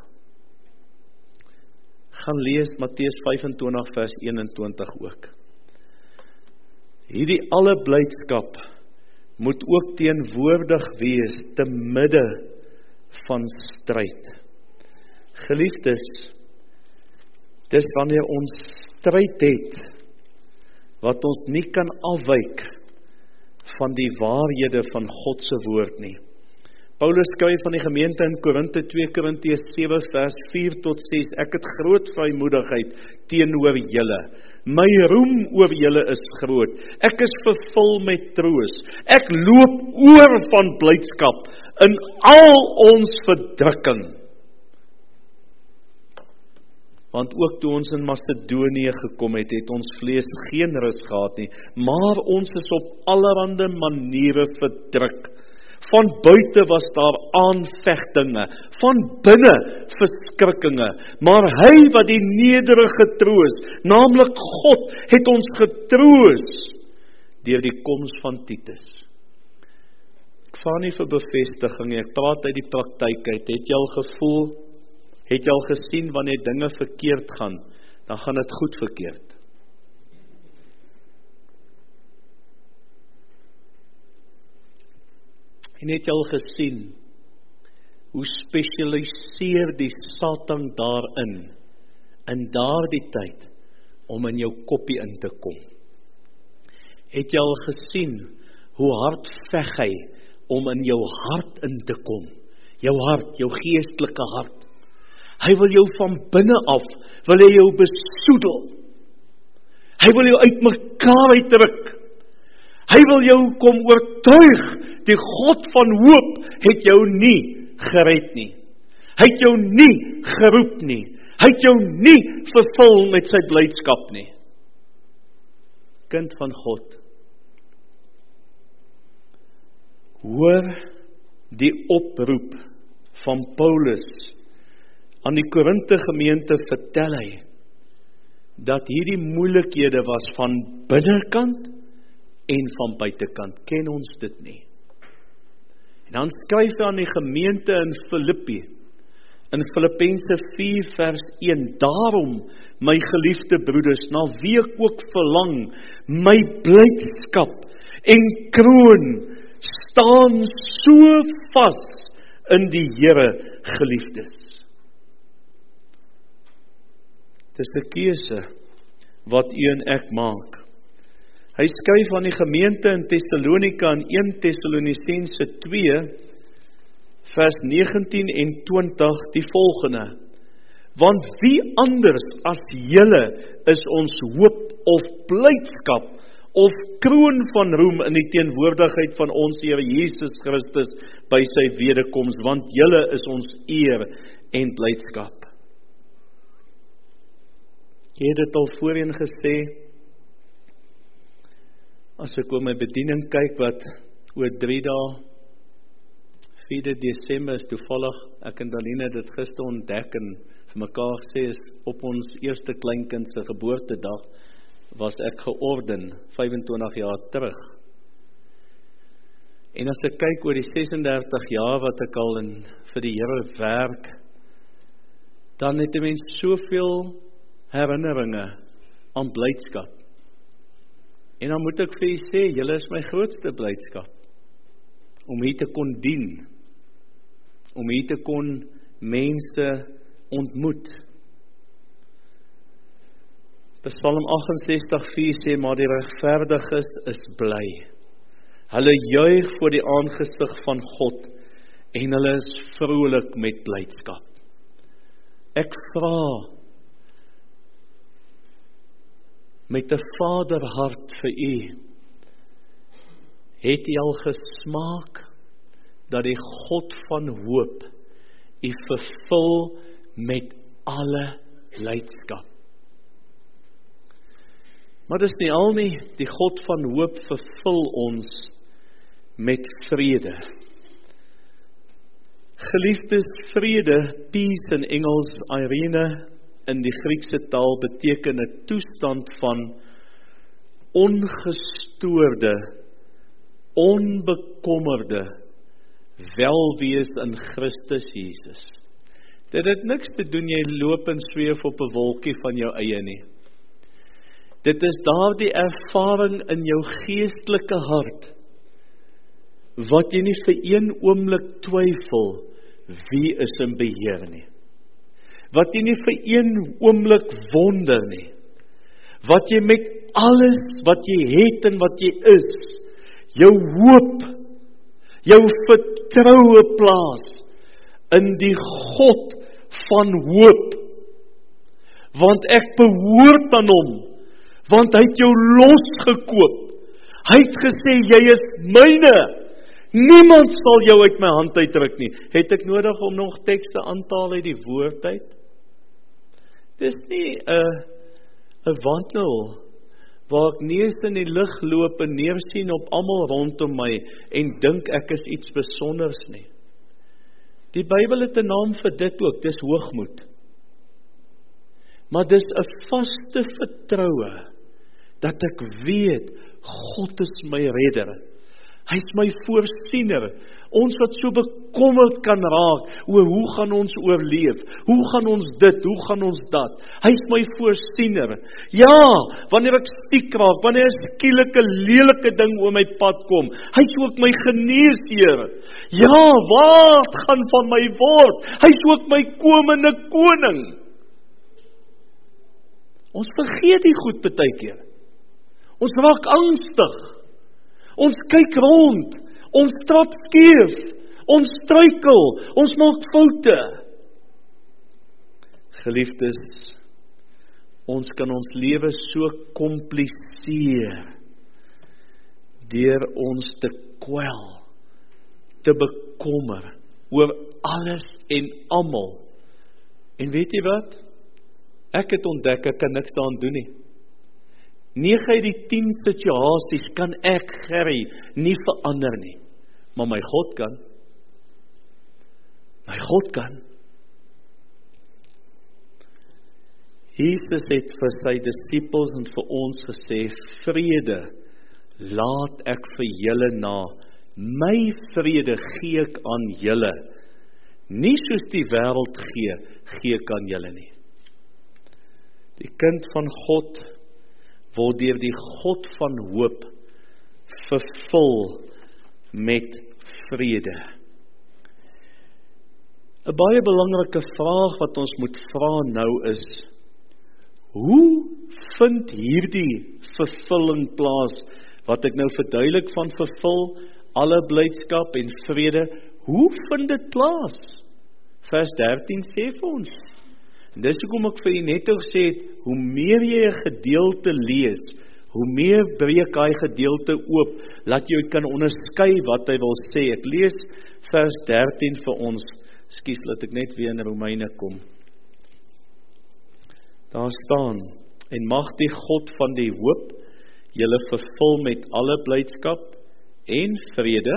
Gaan lees Matteus 25 vers 21 ook. Hierdie alle blydskap moet ook teenwoordig wees te midde van stryd. Geliefdes, dis wanneer ons stryd het, wat ons nie kan afwyk van die waarhede van God se woord nie. Paulus skryf van die gemeente in Korinte, 2 Korintiërs 7 vers 4 tot 6, ek het groot vrymoedigheid teenoor julle. My roem oor julle is groot. Ek is vervul met troos. Ek loop oor van blydskap in al ons verdrukking. Want ook toe ons in Macedonië gekom het, het ons vlees geen rus gehad nie, maar ons is op allerhande maniere verdruk. Van buite was daar aanvegtinge, van binne verskrikkinge, maar hy wat die nederige troos, naamlik God, het ons getroos deur die koms van Titus. Ek vra nie vir bevestiging, ek praat uit die praktyk uit. Het jy al gevoel, het jy al gesien wanneer dinge verkeerd gaan, dan gaan dit goed verkeerd. En het jy al gesien hoe spesialiseer die Satan daarin, in daardie tyd, om in jou koppie in te kom? Het jy al gesien hoe hard veg hy om in jou hart in te kom? Jou hart, jou geestelike hart. Hy wil jou van binne af, wil hy jou besoedel. Hy wil jou uit mekaar uitdruk. Hy wil jou kom oortuig, die God van hoop het jou nie gered nie. Hy het jou nie geroep nie. Hy het jou nie vervul met sy blydskap nie. Kind van God, hoor die oproep van Paulus aan die Korinte gemeente, vertel hy dat hierdie moeilikhede was van binnekant en van buitekant. Ken ons dit nie? En dan skryf hy aan die gemeente in Filippi, in Filippense 4 vers 1, daarom, my geliefde broeders, na wie ek ook verlang, my blydskap en kroon staan so vas in die Here, geliefdes. Dit is 'n keuse wat u en ek maak. Hy skryf aan die gemeente in Thessalonika in 1 Tessalonisense 2 vers 19 en 20 die volgende: want wie anders as julle is ons hoop of blydskap of kroon van roem in die teenwoordigheid van ons Here Jesus Christus by sy wederkoms, want julle is ons eer en blydskap. Jy het dit al voorheen gesê, as ek oor my bediening kyk, wat oor 3 dae, 4 Desember is toevallig, ek en Daline het dit gister ontdek en vir mekaar gesê, is op ons eerste kleinkind se geboortedag, was ek georden, 25 jaar terug. En as ek kyk oor die 36 jaar wat ek al vir die Here werk, dan het 'n mens soveel herinneringe aan blydskap. En dan moet ek vir u sê, julle is my grootste blydskap, om hier te kon dien, om hier te kon mense ontmoet. Psalm 68:4 sê, maar die regverdiges is bly. Hulle juig voor die aangesig van God en hulle is vrolik met blydskap. Ek vra met 'n vaderhart vir u, het u al gesmaak dat die God van hoop u vervul met alle blydskap? Maar dis nie al nie, die God van hoop vervul ons met vrede. Geliefdes, vrede, peace in Engels, Irene, in die Griekse taal beteken 'n toestand van ongestoorde, onbekommerde welwees in Christus Jesus. Dit het niks te doen, jy loop en zweef op 'n wolkie van jou eie nie. Dit is daardie ervaring in jou geestelike hart, wat jy nie vir een oomblik twyfel, wie is in beheer nie. Wat jy nie vir een oomblik wonder nie. Wat jy met alles wat jy het en wat jy is, jou hoop, jou vertroue plaas in die God van hoop. Want ek behoort aan hom, want hy het jou losgekoop. Hy het gesê, jy is myne. Niemand sal jou uit my hand uitruk nie. Het ek nodig om nog tekste aan te haal uit die woord uit? Dis nie 'n wandel waar ek neus in die lug loop en neersien op almal rondom my en dink ek is iets besonders nie. Die Bybel het 'n naam vir dit ook, dis hoogmoed. Maar dis 'n vaste vertroue dat ek weet God is my redder. Hy is my voorsiener. Ons wat so bekommerd kan raak oor hoe gaan ons oorleef, hoe gaan ons dit, hoe gaan ons dat. Hy is my voorsiener. Ja, wanneer ek siek raak, wanneer 'n skielike, lelike ding oor my pad kom, hy is ook my geneesheer. Ja, wat gaan van my word? Hy is ook my komende koning. Ons vergeet die goed baie keer. Ons raak angstig. Ons kyk rond, ons trap skeef, ons struikel, ons maak foute. Geliefdes, ons kan ons lewe so kompliseer deur ons te kwel, te bekommer oor alles en almal. En weet jy wat? Ek het ontdek, ek kan niks daaraan doen nie. 9 uit die 10 situasies kan ek, Gerry, nie verander nie. Maar my God kan. My God kan. Jesus het vir sy disippels en vir ons gesê, vrede laat ek vir julle na. My vrede gee ek aan julle. Nie soos die wêreld gee ek aan julle nie. Die kind van God word deur die God van hoop vervul met vrede. 'n Baie belangrike vraag wat ons moet vra nou is, hoe vind hierdie vervulling plaas, wat ek nou verduidelik van vervul, alle blydskap en vrede, hoe vind dit plaas? Vers 13 sê vir ons, en dis hoekom ek vir u net gesê het, hoe meer jy 'n gedeelte lees, hoe meer breek hy gedeelte oop, laat jy kan onderskei wat hy wil sê. Ek lees vers 13 vir ons. Ekskuus, laat ek net weer in Romeine kom. Daar staan, en mag die God van die hoop julle vervul met alle blydskap en vrede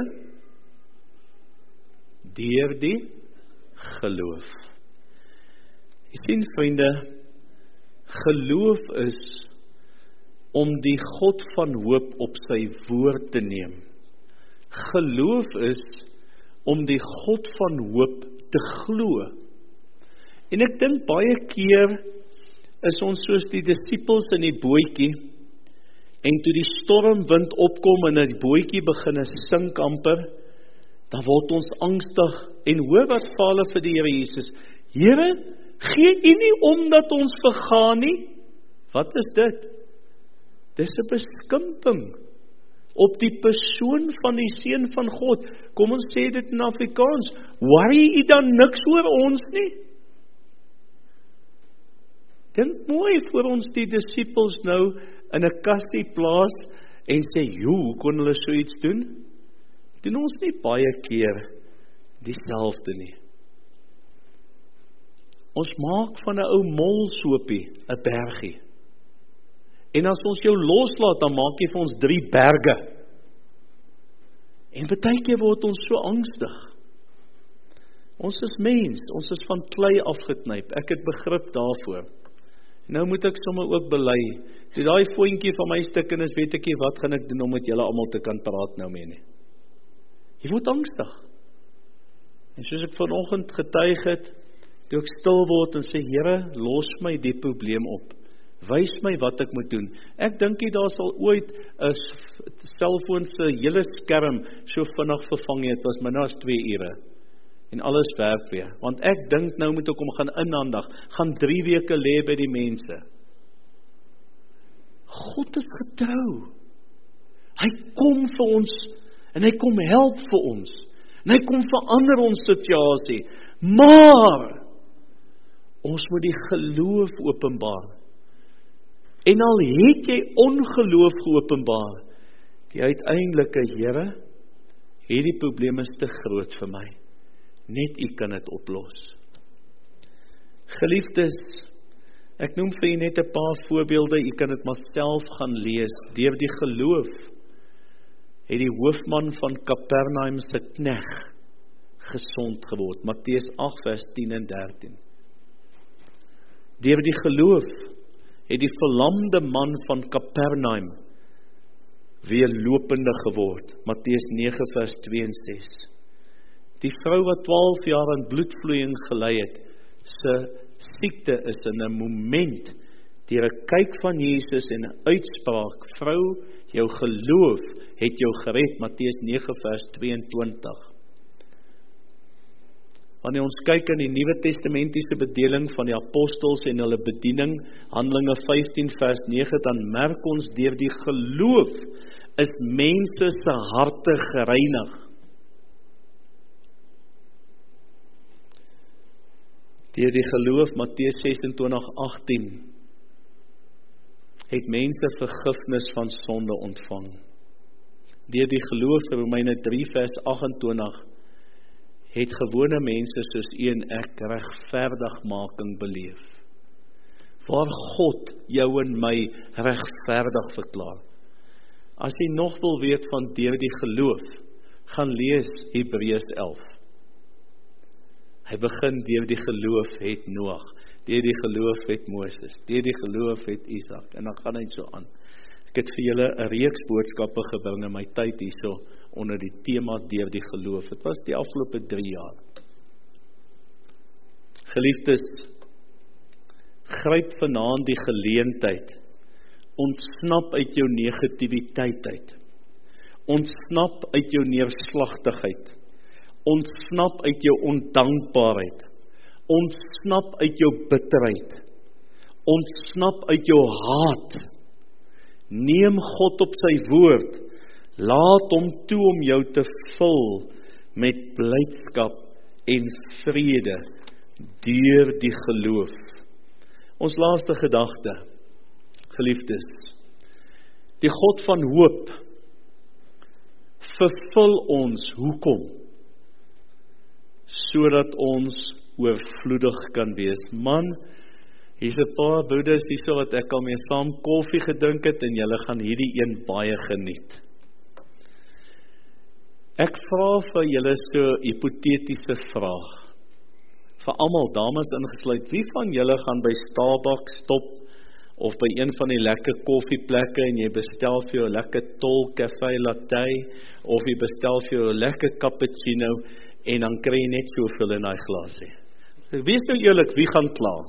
deur die geloof. Jy sien, vriende, geloof is om die God van hoop op sy woord te neem. Geloof is om die God van hoop te glo. En ek dink baie keer is ons soos die disippels in die bootjie, en toe die stormwind opkom en die bootjie begin sink amper, dan word ons angstig, en hoor wat vra hulle vir die Here Jesus, Here, gee U nie omdat ons vergaan nie? Wat is dit? Dis 'n beskimping. op die persoon van die Seun van God. Kom ons sê dit in Afrikaans, worry jy dan niks oor ons nie? Dink mooi voor ons die disippels nou in 'n kassie plaas en sê, hoe kon hulle so iets doen? Doen ons nie baie keer dieselfde nie. Ons maak van 'n ou molsoopie 'n bergie. En as ons jou loslaat, dan maak jy vir ons 3 berge. En baie keer word ons so angstig. Ons is mens, ons is van klei afgeknyp. Ek het begrip daarvoor. Nou moet ek sommer ook bely. Toe daai voetjie van my stuk is, weet ek nie wat gaan ek doen om met julle almal te kan praat nou mee nie. Jy word angstig. En soos ek vanoggend getuig het, toe ek stil word en sê, Here, los my die probleem op. Wys my wat ek moet doen. Ek dink nie daar sal ooit 'n selfoon se hele skerm so vinnig vervang het, was minder as 2 ure. En alles werk weer. Want ek dink nou moet ek hom gaan inhandig, gaan 3 weke lê by die mense. God is getrou. Hy kom vir ons, en hy kom help vir ons. En hy kom verander ons situasie. Maar, ons moet die geloof openbaar. En al het jy ongeloof geopenbaar, die uiteindelike, Here, hierdie probleem is te groot vir my. Net U kan dit oplos. Geliefdes, ek noem vir u net 'n paar voorbeelde, u kan dit maar self gaan lees. Deur die geloof het die hoofman van Kapernaum se knegg gesond geword. Matteus 8 vers 10 en 13. Deur die geloof het die verlamde man van Kapernaum weer lopende geword. Matteus 9 vers 2 en 6. Die vrou wat 12 jaar aan bloedvloeiing gely het, se siekte is in 'n moment, deur 'n kyk van Jesus en 'n uitspraak, vrou, jou geloof het jou gered. Matteus 9 vers 22. Wanneer ons kyk in die Nuwe Testamentiese bedeling van die apostels en hulle bediening, Handelinge 15 vers 9, dan merk ons deur die geloof is mense se harte gereinig. Deur die geloof, Matteus 26:18, het mense vergifnis van sonde ontvang. Deur die geloof, Romeine 3 vers 28, het gewone mense soos u en ek regverdigmaking beleef. Waar God jou en my regverdig verklaar. As jy nog wil weet van deur die geloof, gaan lees Hebreërs 11. Hy begin deur die geloof het Noag, deur die geloof het Moses, deur die geloof het Isak, en dan gaan hy so aan. Ek het vir julle 'n reeks boodskappe gebring in my tyd hierso onder die tema deur die geloof. Dit was die afgelope 3 jaar. Geliefdes, gryp vanaand die geleentheid. Ontsnap uit jou negativiteit uit. Ontsnap uit jou neerslagtigheid. Ontsnap uit jou ondankbaarheid. Ontsnap uit jou bitterheid. Ontsnap uit jou haat. Neem God op sy woord. Laat hom toe om jou te vul met blydskap en vrede deur die geloof. Ons laaste gedagte, geliefdes. Die God van hoop vervul ons, hoekom? Sodat ons oorvloedig kan wees. Man, hier's 'n paar broeders hierso wat ek al mee saam koffie gedrink het en julle gaan hierdie een baie geniet. Ek vra vir julle so hipotetiese vraag. Vir almal, dames ingesluit, wie van julle gaan by Starbucks stop of by een van die lekker koffieplekke en jy bestel vir jou lekker tol café latte of jy bestel vir jou lekker cappuccino en dan kry jy net soveel in daai glasie. Wees nou eerlik, wie gaan kla?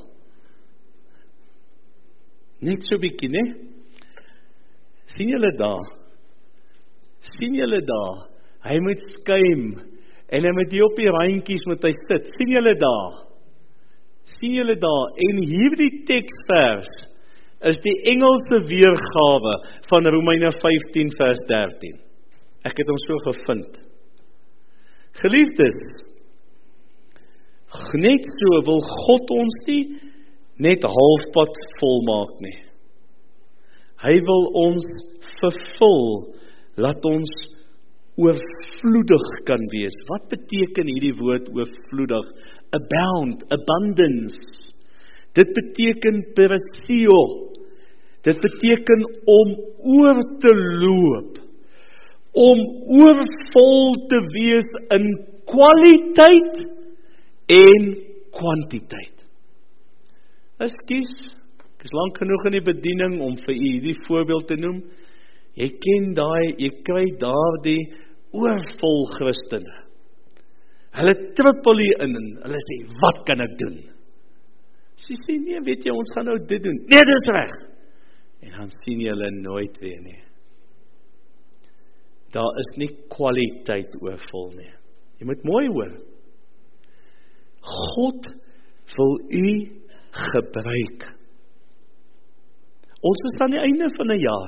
Net so bietjie, né? Sien julle daar? Sien julle daar? Hy moet skuim en hy moet hier op die randjies moet hy sit. Sien julle daar? Sien julle daar? En hierdie teksvers is die Engelse weergawe van Romeine 15 vers 13. Ek het hom so gevind. Geliefdes, net so wil God ons nie net halfpad volmaak nie. Hy wil ons vervul, laat ons oorvloedig kan wees. Wat beteken hierdie woord oorvloedig? Abound, abundance. Dit beteken perisio. Dit beteken om oor te loop. Om oorvol te wees in kwaliteit en kwantiteit. Ekskuus, ek is lank genoeg in die bediening om vir u hierdie voorbeeld te noem. Jy kry daardie oorvol Christene. Hulle trippel hier in en hulle sê, wat kan ek doen? Sy sê, nee, weet jy, ons gaan nou dit doen. Nee, dit is reg. En dan sien jy hulle nooit weer nie. Daar is nie kwaliteit oorvol nie. Jy moet mooi hoor. God wil u gebruik. Ons is aan die einde van 'n jaar.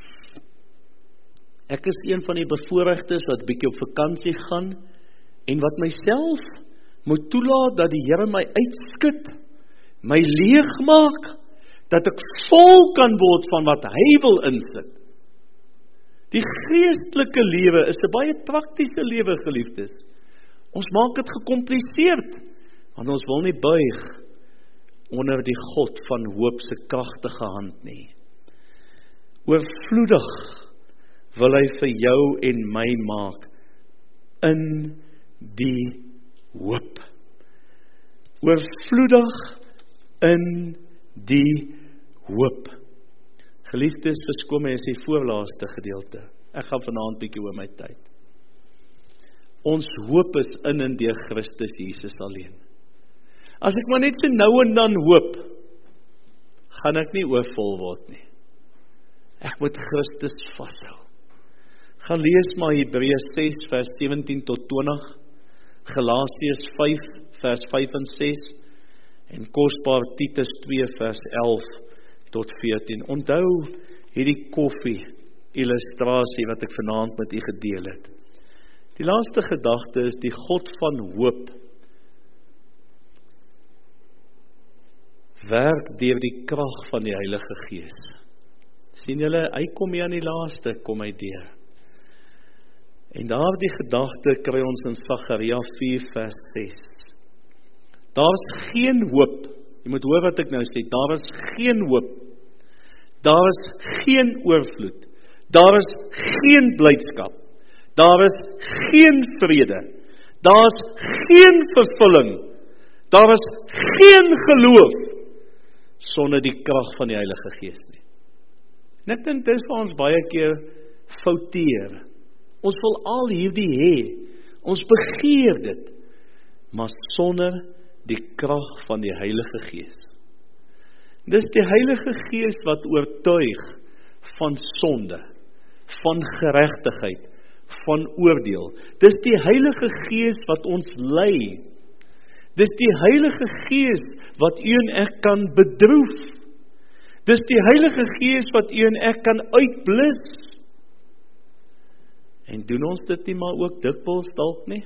Ek is een van die bevoorregtes wat bietjie op vakansie gaan en wat myself moet toelaat dat die Here my uitskud, my leegmaak, dat ek vol kan word van wat hy wil insit. Die geestelike lewe is 'n baie praktiese lewe, geliefdes. Ons maak dit gekompliseerd, want ons wil nie buig onder die God van hoop se kragtige hand nie. Oorvloedig wil hy vir jou en my maak in die hoop. Oorvloedig in die hoop. Geliefdes, verskoon my is die voorlaaste gedeelte. Ek gaan vanaand bietjie oor my tyd. Ons hoop is in en deur Christus Jesus alleen. As ek maar net so nou en dan hoop, gaan ek nie oorvol word nie. Ek moet Christus vashou. Gaan lees maar Hebreërs 6 vers 17 tot 20, Galasiërs 5 vers 5 en 6 en kosbaar Titus 2 vers 11 tot 14. Onthou hierdie koffie illustrasie wat ek vanaand met u gedeel het. Die laaste gedagte is die God van hoop werk deur die krag van die Heilige Gees. Sien julle, hy kom hier aan die laaste, kom hy deur. En daardie gedagte kry ons in Sagaria 4 vers 6. Daar is geen hoop, jy moet hoor wat ek nou sê, daar is geen hoop, daar is geen oorvloed, daar is geen blydskap, daar is geen vrede, daar is geen vervulling, daar is geen geloof, sonder die krag van die Heilige Gees nie. En ek dink dit is vir ons baie keer fouteer. Ons wil al hierdie hê, ons begeer dit, maar sonder die krag van die Heilige Gees. Dis die Heilige Gees wat oortuig van sonde, van geregtigheid, van oordeel. Dis die Heilige Gees wat ons lei. Dis die Heilige Gees wat u en ek kan bedroef. Dis die Heilige Gees wat u en ek kan uitblus. En doen ons dit nie maar ook dikwels dalk nie?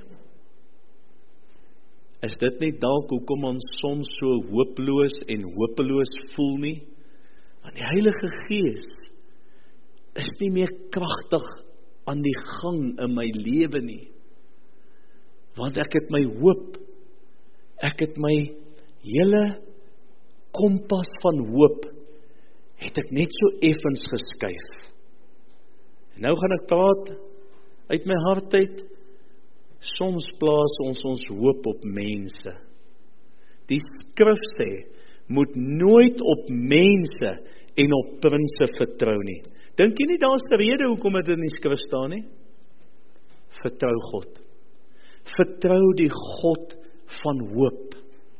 Is dit nie dalk hoekom ons soms so hooploos en hopeloos voel nie? Want die Heilige Gees is nie meer kragtig aan die gang in my lewe nie. Want ek het my hoop, ek het my hele kompas van hoop, het ek net so effens geskuif. En nou gaan ek praat uit my hart uit. Soms plaas ons hoop op mense. Die skrif sê, moet nooit op mense en op prinse vertrou nie. Dink jy nie daar is 'n rede hoekom dit in die skrif staan nie? Vertrou God. Vertrou die God van hoop.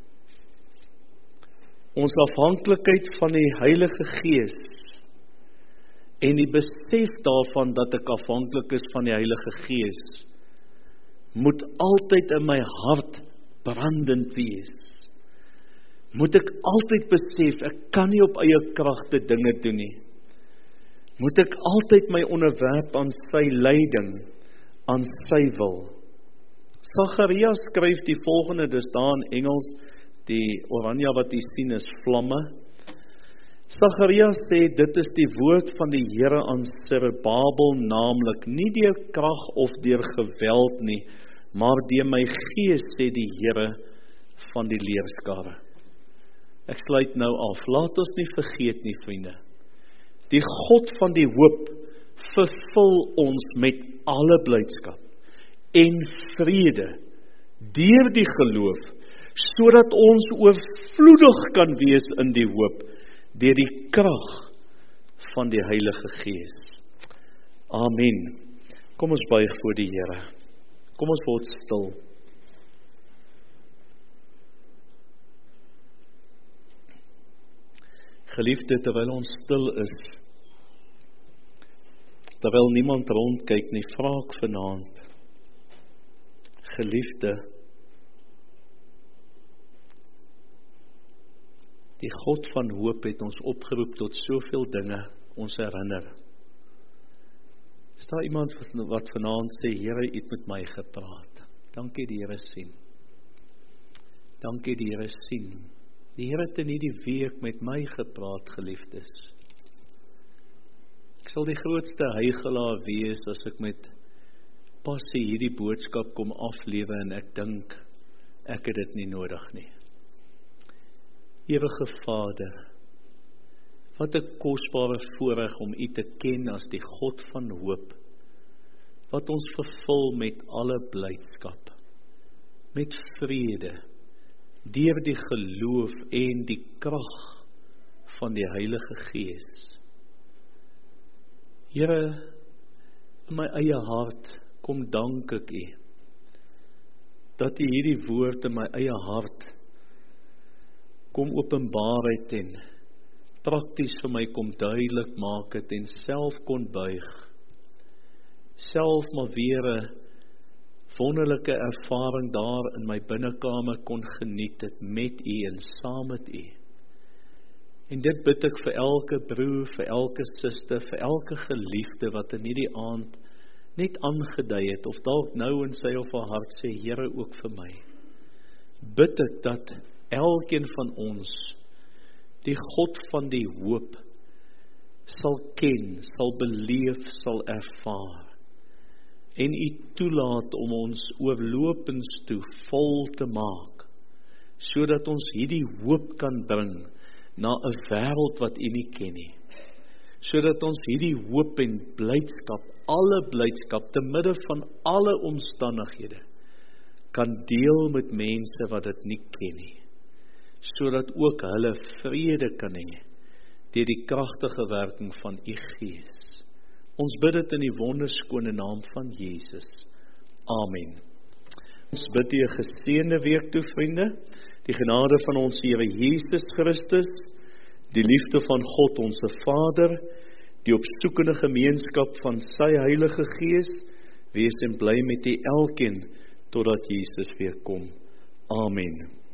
Ons afhanklikheid van die Heilige Gees en die besef daarvan dat ek afhanklik is van die Heilige Gees moet altyd in my hart brandend wees. Moet ek altyd besef, ek kan nie op eie kragte dinge doen nie. Moet ek altyd my onderwerp aan sy leiding, aan sy wil. Sagaria skryf die volgende, dis daar in Engels, die oranje wat jy sien is vlamme. Sagaria sê, dit is die woord van die Here aan Zerubbabel, naamlik nie deur krag of deur geweld nie, maar deur my gees, sê die Here van die leerskare. Ek sluit nou af, laat ons nie vergeet nie, vriende. Die God van die hoop vervul ons met alle blydskap en vrede deur die geloof, sodat ons oorvloedig kan wees in die hoop, deur die krag van die Heilige Gees. Amen. Kom ons buig voor die Here. Kom ons word stil. Geliefde, terwyl ons stil is, terwyl niemand rondkyk nie, vra ek vanaand, geliefde, die God van hoop het ons opgeroep tot soveel dinge, ons herinner. Is daar iemand wat vanaand sê, Here, U het met my gepraat? Dankie die Here sien. Dankie die Here sien. Die Here het in hierdie week met my gepraat, geliefdes. Ek sal die grootste huigelaar wees as ek met passie hierdie boodskap kom aflewe en ek dink, ek het dit nie nodig nie. Ewige Vader, wat 'n kosbare voorreg om U te ken as die God van hoop, wat ons vervul met alle blydskap, met vrede, deur die geloof en die krag van die Heilige Gees. Here, in my eie hart kom dank ek U, dat U hierdie woord in my eie hart kom openbaar het en prakties vir my kom duidelik maak het en self kon buig. Self maar weer 'n wonderlike ervaring daar in my binnekamer kon geniet het met U en saam met U. En dit bid ek vir elke broer, vir elke suster, vir elke geliefde wat in hierdie aand net aangedui het, of dalk nou in sy of haar hart sê, Here ook vir my. Bid ek dat elkeen van ons die God van die hoop sal ken, sal beleef, sal ervaar en U toelaat om ons oorlopends toe vol te maak, sodat ons hierdie hoop kan bring na 'n wêreld wat U nie ken nie, sodat ons hierdie hoop en blydskap, alle blydskap te midde van alle omstandighede kan deel met mense wat dit nie ken nie, sodat ook hulle vrede kan hê deur die kragtige werking van U Gees. Ons bid dit in die wonderskone naam van Jesus. Amen. Ons bid U 'n geseënde week toe, vriende. Die genade van ons Here Jesus Christus, die liefde van God ons Vader, die opsoekende gemeenskap van sy Heilige Gees, wees en bly met U elkeen totdat Jesus weer kom. Amen.